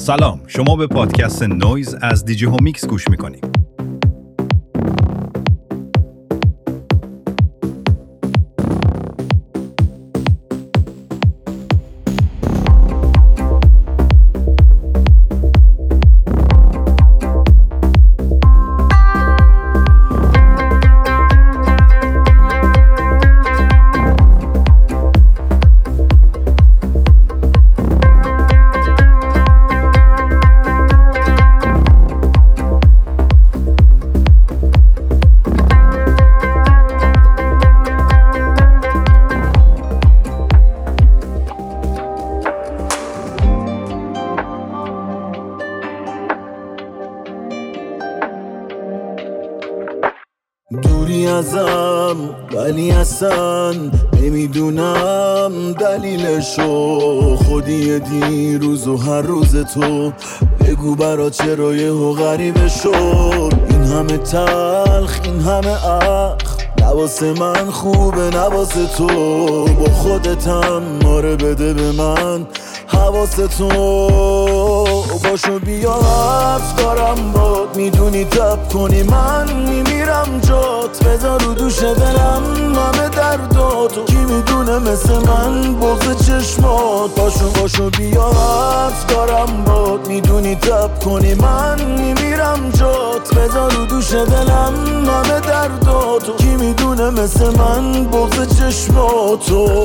سلام، شما به پادکست نویز از دیجی هومیکس گوش میکنید. دوری ازم ولی اصلا نمیدونم دلیلشو، خودی دیروز و هر روز تو بگو برا چرا یهو غریبه شد. این همه تلخ، این همه اخ، نواسه من خوبه نواسه تو، با خودتم ماره بده به من حواستو. باشو بیا حرف دارم باد، میدونی تب کنی من میمیرم جات، بذار رو دوش دلم همه درداتو، کی میدونه مثل من بغض چشمات. باشو بیا حرف دارم باد، میدونی تب کنی من میمیرم جات، بذار رو دوش دلم همه درداتو، کی میدونه مثل من بغض چشماتو.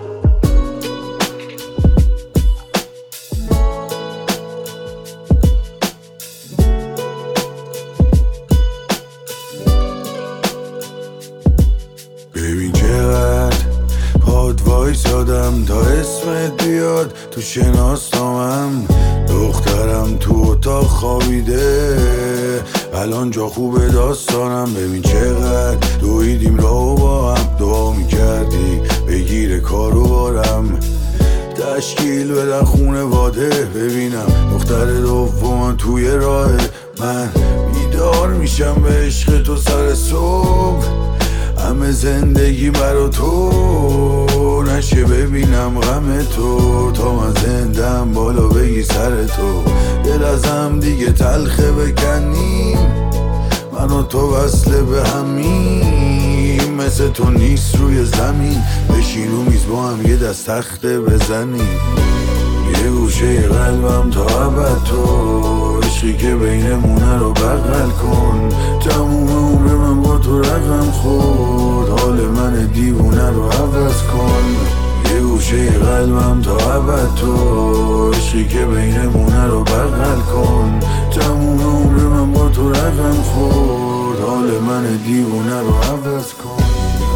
ببین چقدر پاد وایسادم تا اسمت بیاد تو شناسنامم، دخترم تو اتاق خوابیده الان جا خوبه داستانم. ببین چقدر دویدیم راهو با هم، دعا میکردی بگیره کارو بارم، تشکیل بدن خونواده ببینم دختر دوم توی راه من. بیدار میشم به عشق تو سر صبح، همه زندگی برا تو نشه ببینم غم تو، تا من زندم بالا بگی سر تو. دل ازم دیگه تلخه بکنیم، من و تو وصله به همیم، مثل تو نیست روی زمین، بشین رو میز با هم یه دست تخته بزنیم، یه گوشه قلبم تا ابد تو، عشقی که بینمونه رو بغل کن، تموم عمر من با تو رقم خورد، حال من دیوونه رو عوض کن، یه گوشه قلبم تا ابد تو، عشقی که بینمونه رو بغل کن، تموم عمر من با تو رقم خورد، حال من دیوونه رو عوض کن.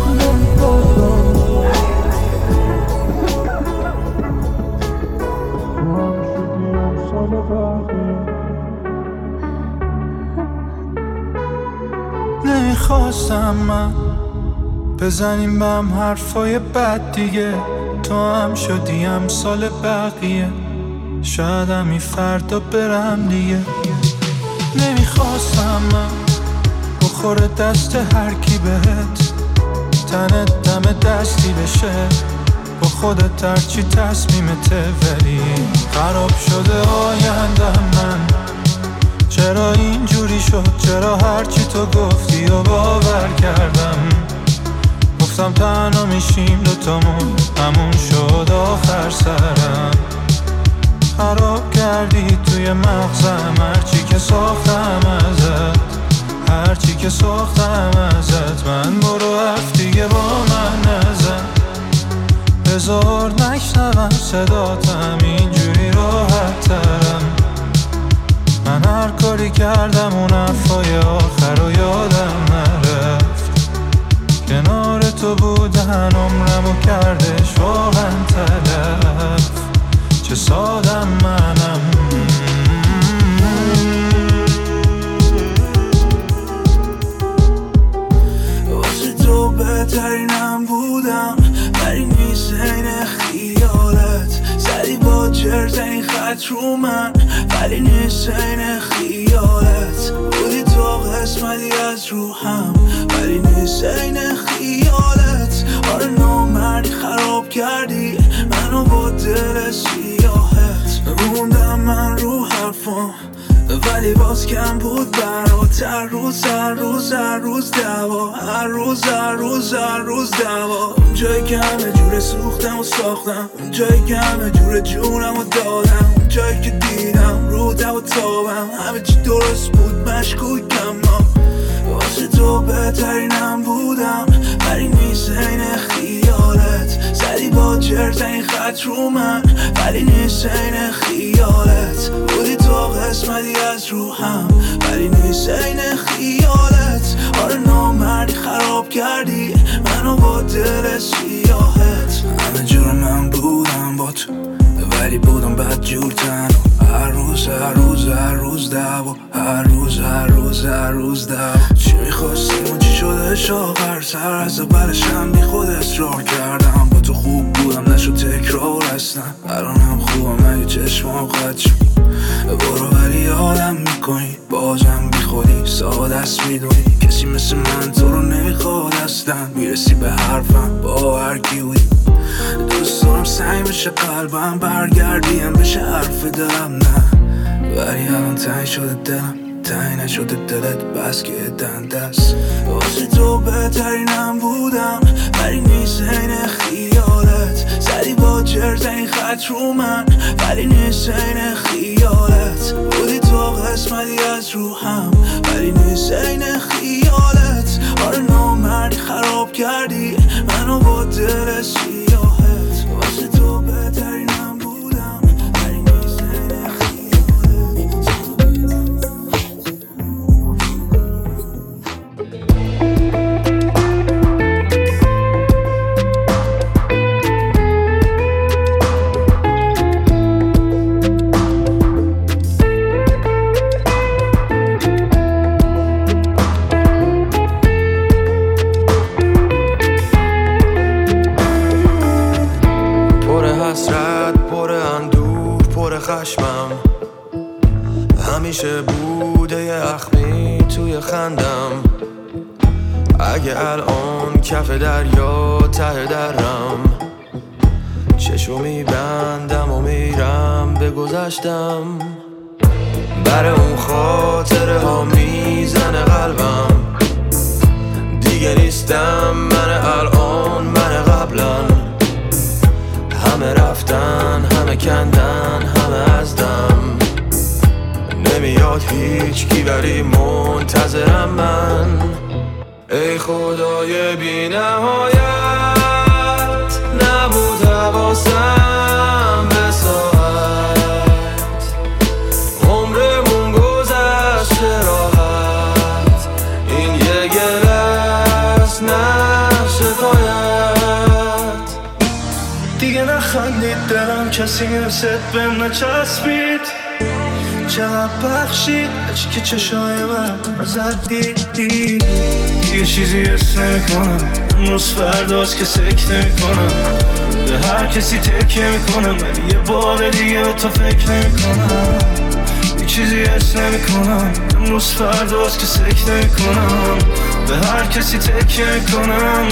نمیخواستم من بزنیم به هم حرفای بد دیگه، تو هم شدی امثال بقیه، شاید همی فردا برم دیگه. نمیخواستم من بخوره دست هر کی بهت، تنت دم دستی بشه با خودت هرچی تصمیمته، ولی خراب شده آیندم من. چرا اینجوری شد، چرا هرچی تو گفتی و باور کردم، گفتم تنها میشیم دوتامون، همون شد آخر سرم. خراب کردی توی مغزم هرچی که ساختم ازت، هرچی که ساختم ازت. من برو حرف دیگه با من نزن، بذار نشنوم صداتم، اینجوری راحت ترم. من هر کاری کردم اون حرفای آخر رو یادم نرفت، کنار تو بودن عمرمو کردش واقعا تلف، چه سادم منم. واسه تو بهترینم بودم، ولی نیست این خیالت، سری با چرت این خط رو من، ولی نیست این خیالت، بودی تو قسمتی از روحم، ولی نیست این خیالت. آره نامردی خراب کردی منو با دل سیاهت، موندم من رو هر ولی باز کم بود برات. هر روز هر روز هر روز دعوا، هر روز هر روز هر روز دعوا. اونجایی که همه جوره سوختم و ساختم، اونجایی که همه جوره جونم و دادم، اونجایی که دیدم رو دو و تابم همه چی درست بود مشکوکم. واسه تو بهترینم بودم ولی نیست عین خیالت. زدی با چرت این خط رو من ولی نیست عین خیالت. بودی تو قسمتی از روحم ولی نیست عین خیالت. آره نامردی خراب کردی منو با دل سیاهت. همه جور من بودم با تو ولی بودم بد جور تنها. هر روز هر روز هر روز دعوا، هر روز هر روز هر روز دعوا. چی میخواستیم و چی شدش آخر سر؟ از اولشم بی خود اصرار کردم. با تو خوب بودم نشد تکرار اصلا. الانم خوبم اگه چشمام قد شد. برو ولی یادم میکنی بازم بی خودی ساده است میدونی. کسی مثل من تو رو نمیخواد اصلا. میرسی به حرفم با هر کی بودی. دوست دارم سعی بشه قلبم برگردیم بشه حرف دلم نه. ولی الان تنگ شده دلم تنگ نشده دلت بس که دنده است. واسه تو بهترینم بودم ولی نیست عین خیالت. زدی با چرت این خط رو من ولی نیست عین خیالت. بودی تو قسمتی از روحم ولی نیست عین خیالت. آره نامردی خراب کردی منو با دل سیاهت. واسه تو بهترینم بودم ولی نیست عین خیالت. خشمم همیشه بوده یه اخمی توی خندم. اگه الان کف دریا ته درم چشو میبندم و میرم به گذشتم. بر اون خاطره ها میزنه قلبم. دیگه نیستم من الان من قبلا. همه رفتن همه کندن همه از دم. نمیاد هیچ کی ولی منتظرم من. ای خدای بی نهایت نبود حواسم به ساعت. عمرمون گذشت راحت. این یه گله است نه شکایت. دیگه نخندید دلم کسی مثل بهم نچسبید. چقدر بخشید که چشای من زد دید. یه چیزی حس نمیکنم امروز فرداست که سکت نمیکنم. به هر کسی تکیه میکنم ولی یه بار دیگه به تو فکر نمیکنم. یه چیزی حس نمیکنم امروز فرداست که سکت نمیکنم. به هر کسی تکیه میکنم.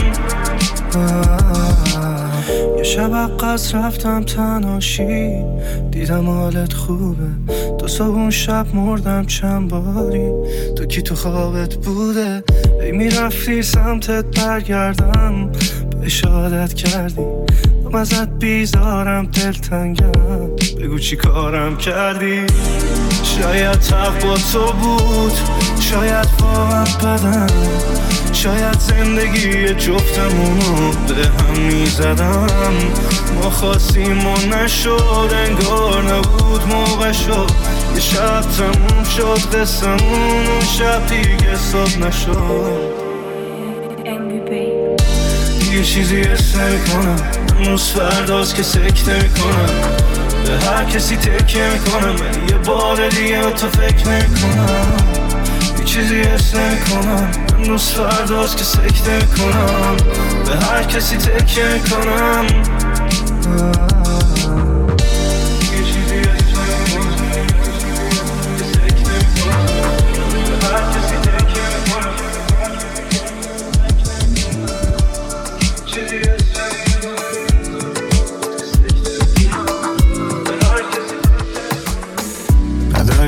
یه شب عقص رفتم تنهاشی دیدم حالت خوبه. دو صبح اون شب مردم چند باری. تو کی تو خوابت بوده؟ ای میرفتی سمتت برگردم به شهادت کردی. من ازت بیزارم دلتنگم بگو چی کارم کردی. شاید تق با تو بود شاید واقعا بدم. شاید زندگی جفتمونو به هم میزدم. ما خواستیم و نشد انگار نبود موقع شد. یه شب تموم شد قصمون اون شب دیگه صبح نشد. یه چیزی حس نمیکنم امروز فرداست که سکت نمیکنم. به هر کسی تکیه میکنم ولی یه بار دیگه به تو فکر نمیکنم. یه چیزی حس نمیکنم امروز فرداست که سکت نمیکنم. به هر کسی تکیه میکنم. یه چیزی حس نمیکنم که سکت نمیکنم. به هر کسی تکیه میکنم. چیزی حس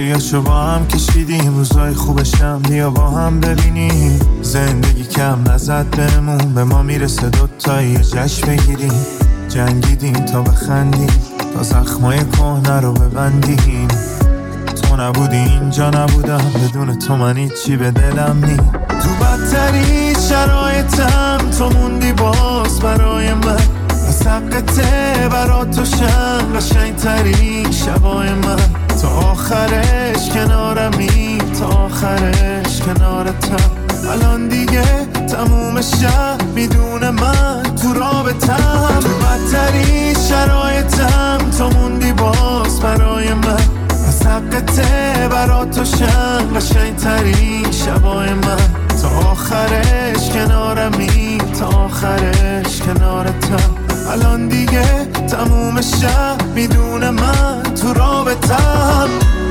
بادیاشو با هم کشیدیم، روزای خوبشم بیا با هم ببینیم. زندگی کم نزد بهمون، به ما میرسه دوتایی جشن بگیریم. جنگیدیم تا بخندیم، تا زخمای کهنه رو ببندیم. تو نبودی اینجا نبودم، بدون تو من هیچی به دلم نی. تو بدترین شرایطم تو موندی باز برای من، از حقته برا تو شم قشنگترین شبای من. تا آخرش کنارمی، تا آخرش کنارتم. الان دیگه تموم شب میدونه من تو رابطم. تو بدترین شرایطم تو موندی باز برای من، از حقته برا تو شم قشنگترین شبای من. تا آخرش کنارمی، تا آخرش کنارتم. الان دیگه تموم شب میدونه من تو رابطم.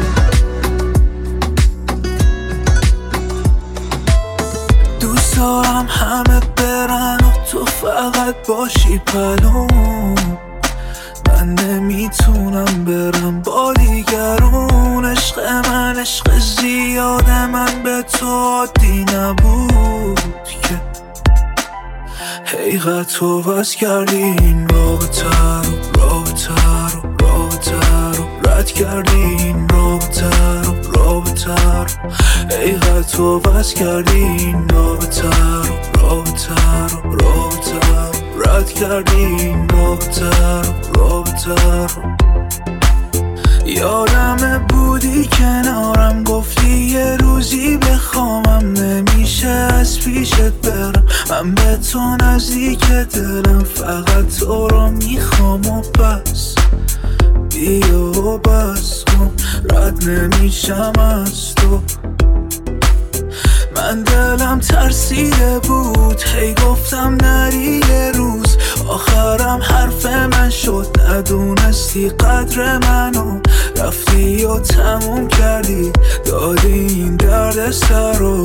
دوست دارم همه برن و تو فقط باشی پلوم. من نمیتونم برم با دیگرون. عشق من عشق زیاده، من به تو عادی نبود که حقیقت تو بس کردی این رابطه رو، رابطه رو، رابطه رو رد کردی این رابطه رو، رابطه رو. حقیقت تو بس کردی این رابطه رو، رابطه رو، رابطه رو رد کردی این رابطه رو، رابطه رو. یادم بودی کنارم، گفتی یه روزی بخوامم، نمیشه از پیشت برم. من به تو نزدیک دلم، فقط تو رو میخوام و بس. بیا و بس کن، رد نمیشم از تو. من دلم ترسیده بود، هی گفتم نری یه روز. آخرم حرف من شد، ندونستی قدر منو. رفتی و تموم کردی، دادی این درد سر رو.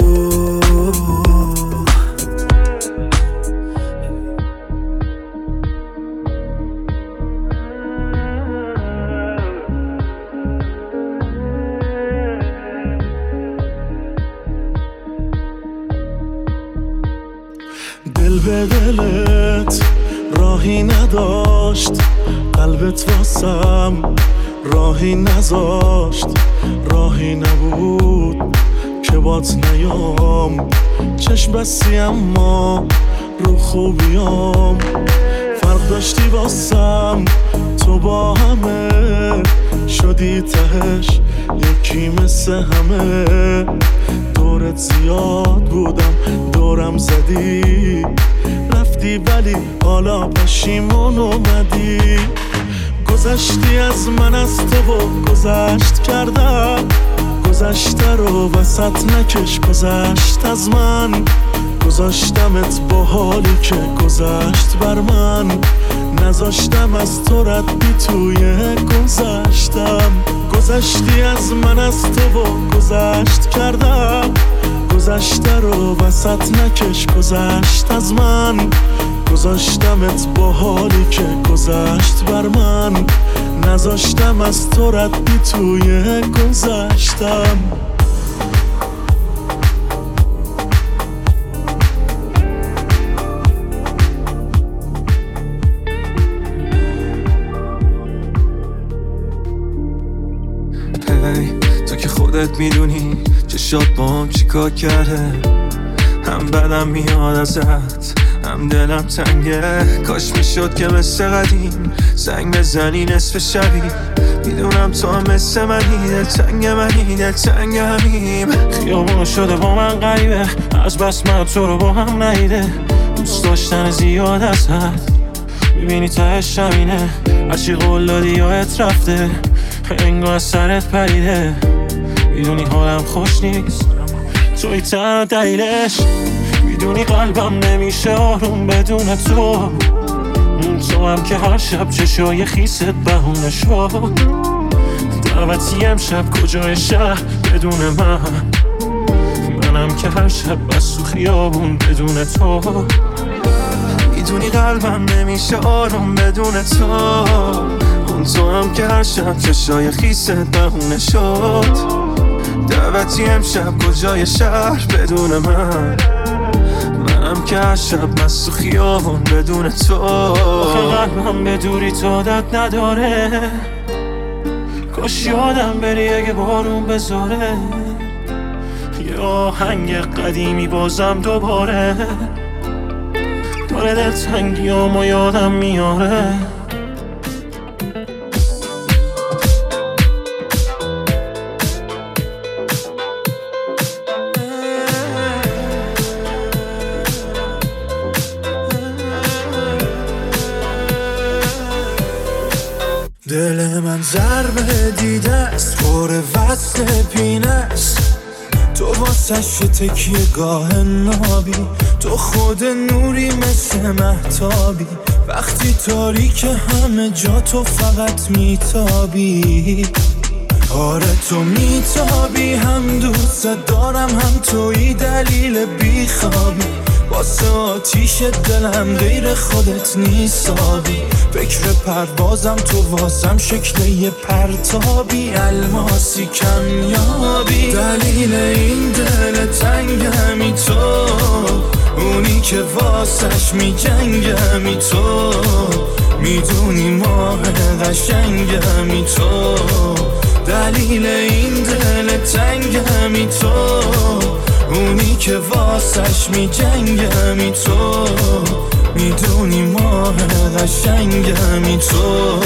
دل به دلت راهی نداشت، قلبت واسم راهی نذاشت. راهی نبود که بات نیام، چشم بستی اما رو خوبیام. فرق داشتی واسم تو با همه، شدی تهش یکی مثل همه. دورت زیاد بودم، دورم زدی رفتی، ولی حالا پشیمون اومدی. گذشتی از من، از تو و گذشت کردم. گذشته رو وسط نکش، گذشت از من. گذاشتمت با حالی که گذشت بر من. نذاشتم از تو رد بی توی گذشتم. گذشتی از من، از تو و گذشت کردم. گذشته رو وسط نکش، گذشت از من. گذاشتمت با حالی که گذشت بر من. نذاشتم از تو رد بی توی گذشتم. تو که خودت میدونی چشات بام چیکار کرده. هم بدم میاد ازت، هم دلم تنگه. کاش میشد که مثل قدیم زنگ بزنی نصف شبی. میدونم تو هم مثل منی، دلتنگ منی، دلتنگ همیم. خیابون شده با من غریبه، از بس من تو رو با هم ندیده. دوست داشتن زیاد از حد، میبینی تهش همینه. هرچی قول دادی یادت رفته، انگار از سرت پریده. میدونی حالم خوش نیست، توی تنها دلیلش. میدونی قلبم نمیشه آروم بدون تو. تو هم که هر شب چشای خیست بهونه شد. دعوتی امشب کجای شهر بدون من. منم که هر شب بس تو خیابون بدون تو. میدونی قلبم نمیشه آروم بدون تو. تو هم که هر شب چشای خیست بهونه شد. دعوتی امشب کجای شهر بدون منم که هر شب مست و خیابون بدون تو. آخه قلبم به دوری تو عادت نداره، کاش یادم بری اگه بارون بذاره. یه آهنگ قدیمی بازم دوباره داره دلتنگیامو یادم میاره. دل من ضربه دیده است، پر وصل پینه است. تو واسش تکیه گاه نابی، تو خود نوری مثل مهتابی. وقتی تاریک همه جا تو فقط میتابی. آره تو میتابی، هم دوست دارم هم توی دلیل بیخوابی. واسه آتیش دلم غیر خودت نیستابی. فکر پروازم تو واسم شکل یه پرتابی. الماسی کمیابی، دلیل این دل تنگمی تو، اونی که واسش میجنگمی تو. میدونی ماه قشنگمی تو، دلیل این دل تنگمی تو، اونی که واسش میجنگمی تو. میدونی ماه قشنگمی تو.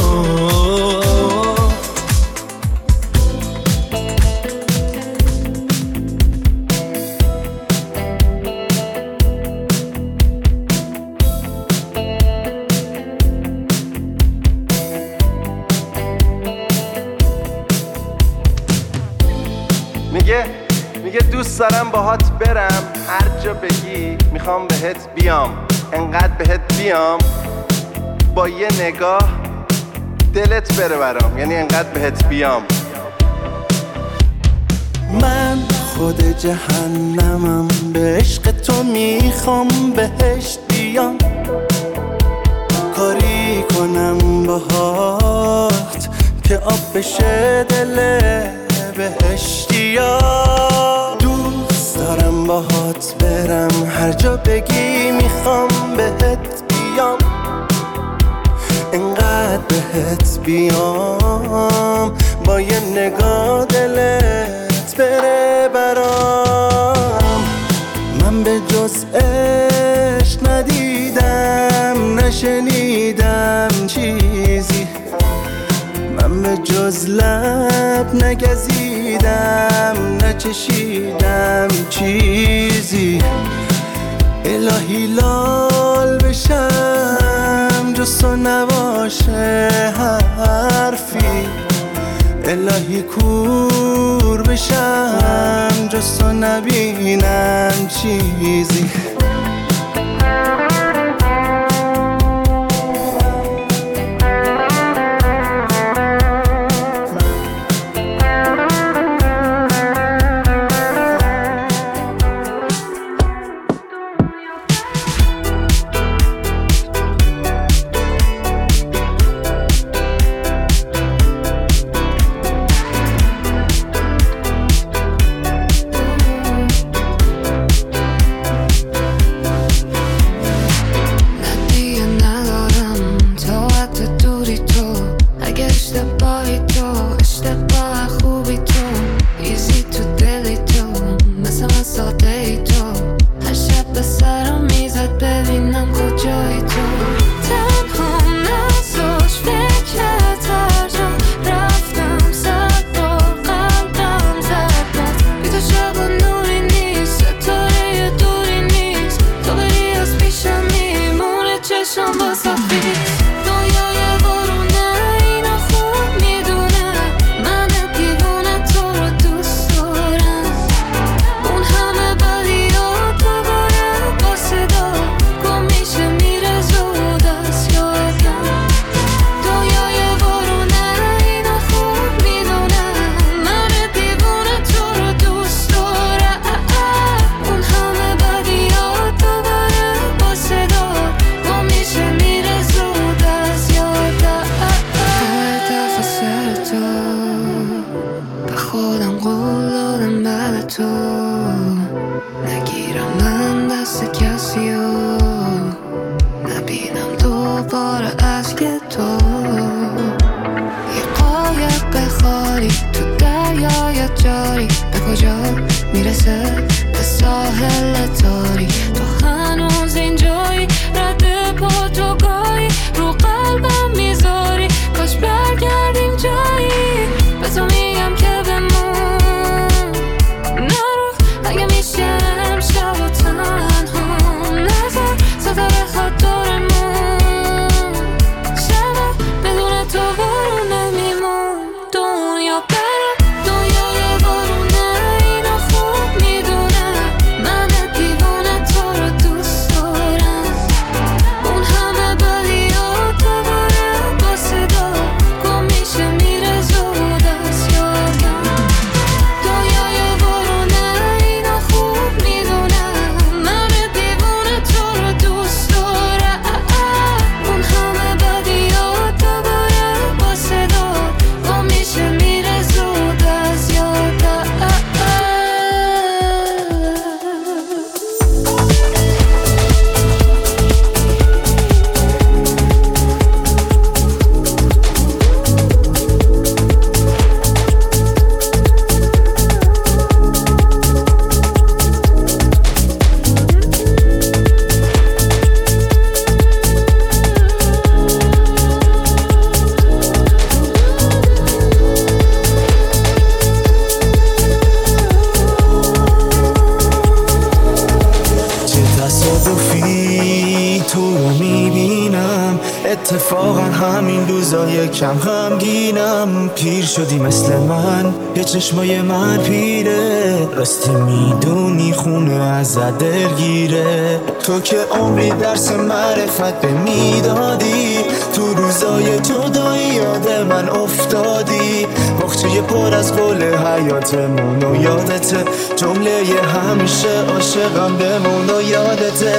میگه دوست دارم باهات برم هر جا بگی، میخوام بهت بیام، انقدر بهت بیام با یه نگاه دلت بره برام، یعنی انقدر بهت بیام. من خود جهنمم، به عشق تو میخوام بهشت بیام. کاری کنم باهات که آب بشه دل بهشتیا. دوست دارم باهات برم هر جا بگی، میخوام بهت بیام، انقدر بهت بیام با یه نگاه دلت بره برام. من به جز عشق ندیدم، نشنیدم چیزی، من به جز لب نگزیدم، نچشیدم چیزی. الهی لال بشم جز تو نباشه حرفی، الهی کور بشم جز تو نبینم چیزی. جاری به کجا میرسه به ساحل تاری تو هنوز اینجایی رد پا تو گاهی رو قلبم میذاری کاش برگردیم جایی به تو میگم که بمون نرو اگه میشه امشب و تنها نذار ستاره ها دورمون شب بدون تو برونه میمون دنیا برم دنیای برونه اینو خوب میدونه من دیوونه تو رو دوست دارم اون همه بدیات دوباره با صدا گم میشه میره زود از یادم دنیای برونه اینو خوب میدونه من دیوونه تو رو دوست دارم اون همه بدیات دوباره با صدا گم میشه میره زود از یادم چه تصادفی تو رو میبینم اتفاقا همین روزای کم غمگینم پیر شدی مثل من یه چشمای من پیره راستی میدونی خونه ازت دلگیره تو که عمری درس معرفت به میدادی تو روزای جدایی یاد من افتادی باغچه پر از گل حیاتمون و یادته جمله همیشه عاشقم بمون و یادته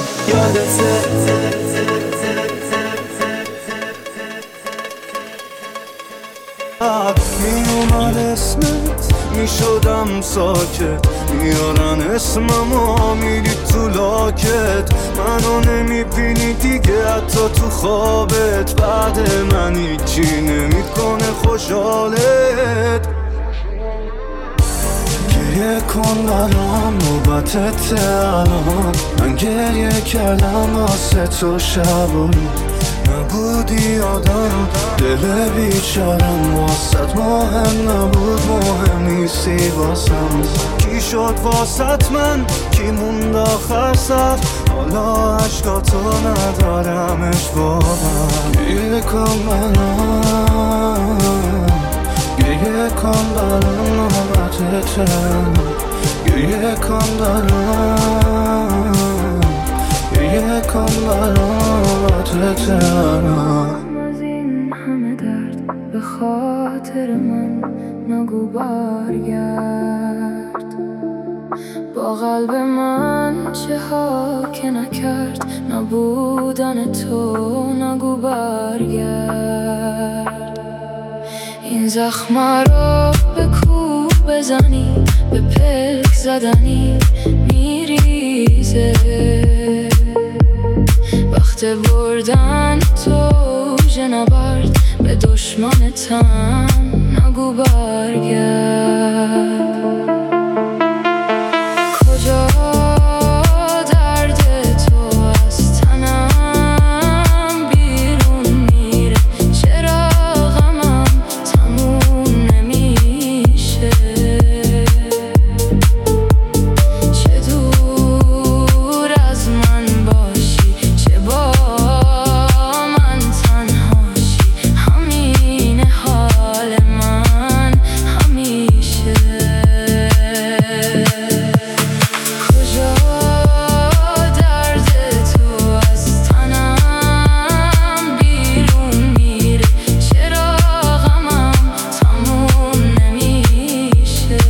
میومد اسمت میشدم ساکت میارن اسممو میری تو لاکت منو نمیبینی دیگه حتی تو خوابت بعد من هیچی نمیکنه خوشحالت گریه کن برام نوبتت الان من گریه کردم واسه تو شبون نبودی آدم دل بیچارم واسط مهم نبود مهم نیستی واسم کی شد واسط من کی موند آخر صف حالا عشقاتو ندارمش باهم گریه کن برام گریه کن برام نوبتتم گریه کن برام گریه کن برامتتم از این همه درد به خاطر من نگو برگرد با قلب من چه ها که نکرد نبودن تو نگو برگرد این زخم رو به کو بزنی به پلک زدنی میریزه وقت بردن تو نبرد به دشمنتم نگو برگرد کجا درد تو از تنم بیرون میره چرا غمم تموم نمیشه چه دور از من باشی چه با من تنهاشی همین حال من همیشه کجا درد تو از تنم بیرون میره چرا غمم تموم نمیشه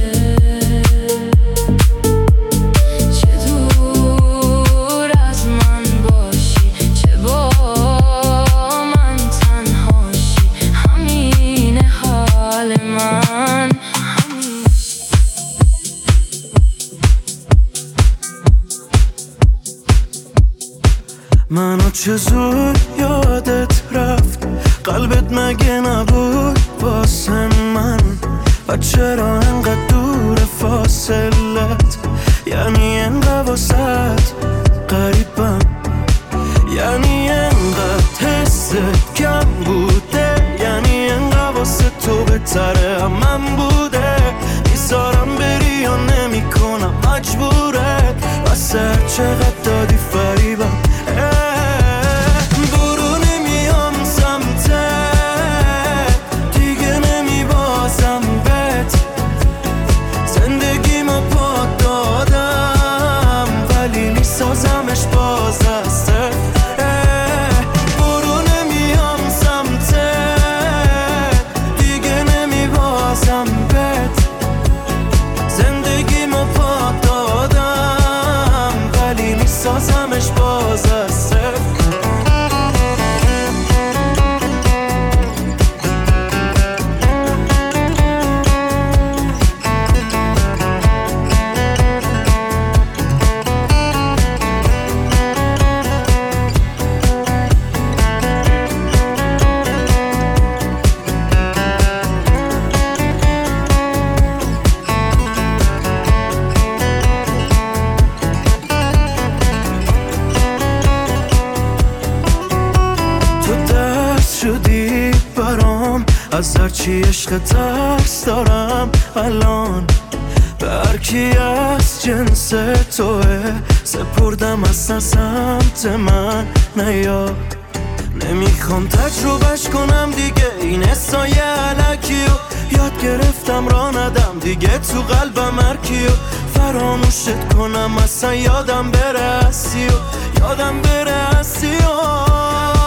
چه دور از من باشی چه با من تنهاشی همین حال من منو چه زود یادت رفت قلبت مگه نبود واسه من و چرا انقدر دور واسلت، یعنی انقدر واسد قریبم، یعنی انقدر حست کم بوده، یعنی انقدر واسه تو بهتره من بوده. میذارم بری یا نمی کنم مجبوره، واسه هر چقدر دادی فریبم. برو نمیام سمتت، دیگه نمیبازم بهت، زندگیمو پات دادم ولی میسازمش باز از صفر. برو نمیام سمتت، دیگه نمیبازم بهت، زندگیمو پات دادم ولی میسازمش باز از صفر. شدی برام از هرچی عشق ترس دارم الان، به هرکی از جنس توه سپردم اصلا سمت من نیا. نمیخوام تجربهش کنم دیگه این حسای علکیو، یاد گرفتم را ندم دیگه تو قلبم هرکیو، فراموشت کنم اصلا یادم بره هستی و یادم بره هستی و